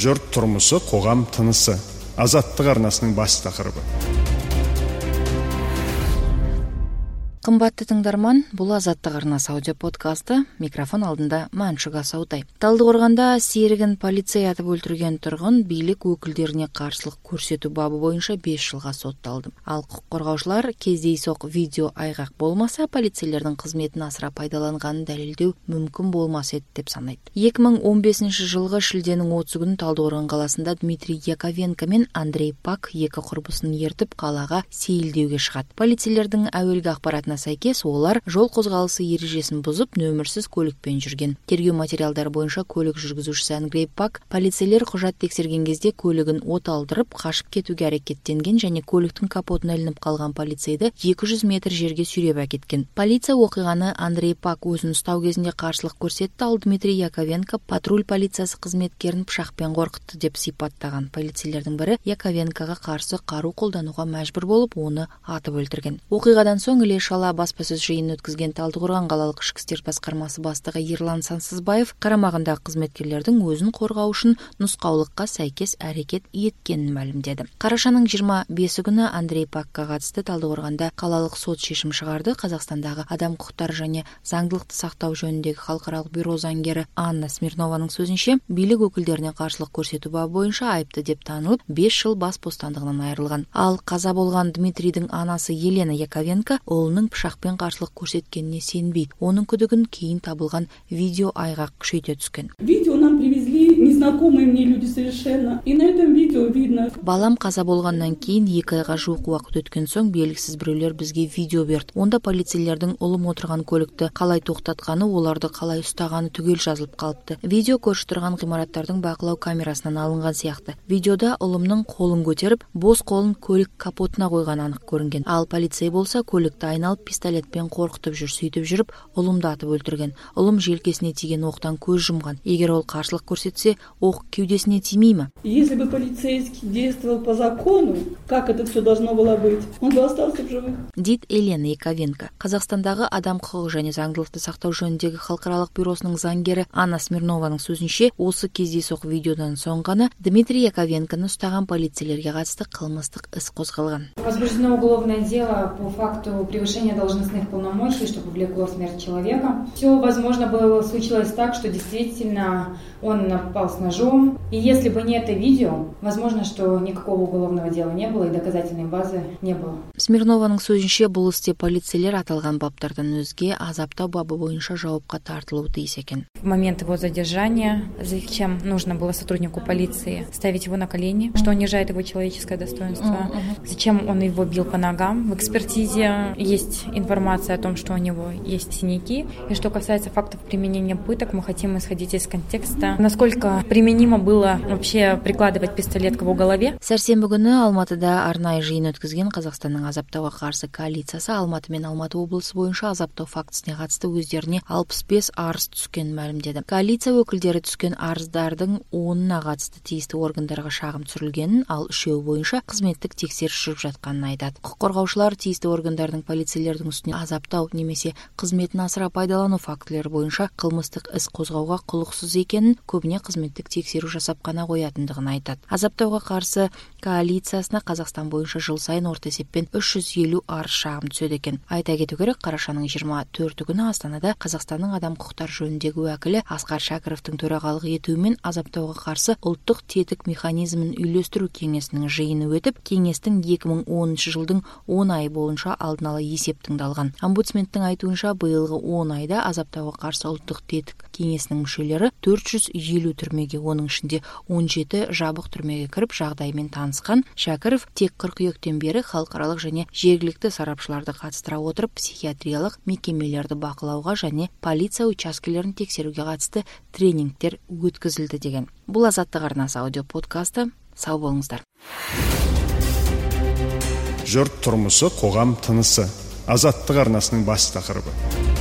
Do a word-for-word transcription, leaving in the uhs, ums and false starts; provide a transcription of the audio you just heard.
Жұрт тұрмысы, қоғам тынысы. Азаттық арнасының бас тақырыбы. Қымбатты тыңдарман, бұл Азаттық арнасы аудио подкасты. Микрофон алдында Маншук Асаутай. Талдықорғанда серігін полицей атып өлтірген тұрғын билік өкілдеріне қарсылық көрсету бабы бойынша бес жылға сотталды. Ал құқық қорғаушылар кездейсоқ видео айғақ болмаса, полицейлердің қызметін асыра пайдаланғанын дәлелдеу мүмкін болмас еді деп санайды. екі мың он бесінші жылғы шілденің отызы күні Талдықорған қаласында Дмитрий Яковенко мен Андрей Пак екі құрбысын ертіп қалаға сейілдеуге шығады. Полицейлердің әуелгі ақпаратына сәйкес олар жол қозғалысы ережесін бұзып, нөмірсіз көлікпен жүрген. Тергеу материалдары бойынша көлік жүргізушісі Андрей Пак полицейлер құжат тексерген кезде көлігін от алдырып, қашып кетуге әрекеттенген және көліктің капотына ілініп қалған полицейді екі жүз метр жерге сүйреп әкеткен. Полиция оқиғаны Андрей Пак өзін ұстау кезінде қарсылық көрсетті, ал Дмитрий Яковенко патруль полициясы қызметкерін пышақпен қорқытты деп сипаттаған. Полицейлердің бірі Яковенкоға қарсы қару қолдануға мәжбүр болып, оны атып өлтірген. Оқиғадан соң іле-шала баспасөз жиынын өткізген Талдықорған қалалық ішкі істер басқармасы бастығы Ерлан Сансызбаев қарамағындағы қызметкерлердің өзін қорғау үшін нұсқаулыққа сәйкес әрекет еткенін мәлімдеді. Қарашаның жиырма бесі күні Андрей Пакқа қатысты Талдықорғанда қалалық сот шешім шығарды. Қазақстандағы адам құқықтары және заңдылықты сақтау жөніндегі халықаралық бюро заңгері Анна Смирнованың сөзінше, билік өкілдеріне қарсылық көрсету бабы бойынша айыпты деп танылып, бес жыл бас бостандығынан айырылған. Ал қаза болған Дмитрийдің анасы Елена Яковенко ұлының пышақпен қарсылық көрсеткеніне сенбейді. Оның күдігін кейін табылған видео айғақ күшейте түскен. Видео нам привезли незнакомые мне люди совершенно. И на этом видео видно. Балам қаза болғаннан кейін екі айға жуық уақыт өткен соң белгісіз біреулер бізге видео берді. Онда полицейлердің ұлым отырған көлікті қалай тоқтатқаны, оларды қалай ұстағаны түгел жазылып қалыпты. Видео көрші тұрған ғимараттардың бақылау камерасынан алынған сияқты. Видеода ұлымның қолын көтеріп, бос қолын көлік капотына қойған анық көрінген. Ал полицей болса көлікті айналып пистолетпен қорқытып жүр, сөйтіп жүріп ұлымды атып өлтірген. Ұлым желкесіне тиген оқтан көз жұмған. Егер ол қарсылық көрсетсе, оқ кеудесіне тимей ме? Если бы полицейский действовал по закону, как это все должно было быть, он бы остался в живых. Дейді Елена Яковенко. Қазақстандағы адам құқығы және заңдылықты сақтау жөніндегі халықаралық бюросының заңгері Анна Смирнованың сөзінше, осы кездейсоқ видеодан соң ғана Дмитрий Яковенконы ұстаған полицейлерге қатысты қылмыстық іс қозғалған. Возбуждено уголовное дело по факту превышения должностных полномочий, что повлекло смерть человека. Все, возможно, было случилось так, что действительно он напал с ножом. И если бы не это видео, возможно, что никакого уголовного дела не было и доказательной базы не было. Смирнованың сөзінше, бұл істе полицейлер аталған баптардан өзге азаптау бабы бойынша жауапқа тартылуы тиіс екен. В момент его задержания, зачем нужно было сотруднику полиции ставить его на колени, что унижает его человеческое достоинство, uh-huh. Зачем он его бил по ногам. В экспертизе есть информация о том, что у него есть синяки. И что касается фактов применения пыток, мы хотим исходить из контекста, насколько применимо было вообще прикладывать пистолет к его голове. Сәрсенбі күні Алматыда арнайы жиын өткізген Қазақстанның азаптауға қарсы коалициясы Алматы мен Алматы облысы бойынша азаптау фактісіне қатысты өздеріне алпыс бес арыз түскенін мәлімдеді. Коалиция өкілдері түскен арыздардың онына қатысты тиісті органдарға шағым түсірілгенін, ал үшеуі бойынша қызметтік тексеріс жүріп жатқанын айтады. Құқық қорғаушылар тиісті органдардың полицейлердің үстіне азаптау немесе қызметін асыра пайдалану фактілері бойынша қылмыстық іс қозғауға құлықсыз екенін, көбіне қызметтік тексеру жасап қана қоятындығын айтады. Азаптауға қарсы коалициясына Қазақстан бойынша жыл сайын орта есеппен үш жүз елу арыз шағым түседі екен. Айта кету керек, қарашаның жиырма төрті күні Астанада Қазақстанның адам құқықтары жөніндегі уәкілі Асқар Шәкіровтың төрағалық етуімен азаптауға қарсы ұлттық тетік механизмін үйлестіру кеңесінің жиыны өтіп, кеңестің екі мың оныншы жылдың он айы бойынша алдын ала есеп тыңдалған. Омбудсменттің айтуынша, биылғы он айда азаптауға қарсы ұлттық тетік кеңесінің мүшелері төрт жүз елу түрмеге, оның ішінде он жеті жабық түрмеге кіріп жағдаймен танысқан. Шәкіров тек қыркүйектен бері халықаралық және жергілікті сарапшыларды қатыстыра отырып, психиатриялық мекемелерді бақылауға және полиция учаскелерін тексеруге қатысты тренингтер өткізілді деген. Бұл Азаттық арнасы аудио подкасты. Сау болыңыздар. Жұрт тұрмысы, қоғам тынысы. Азаттық арнасының бас тақырыбы.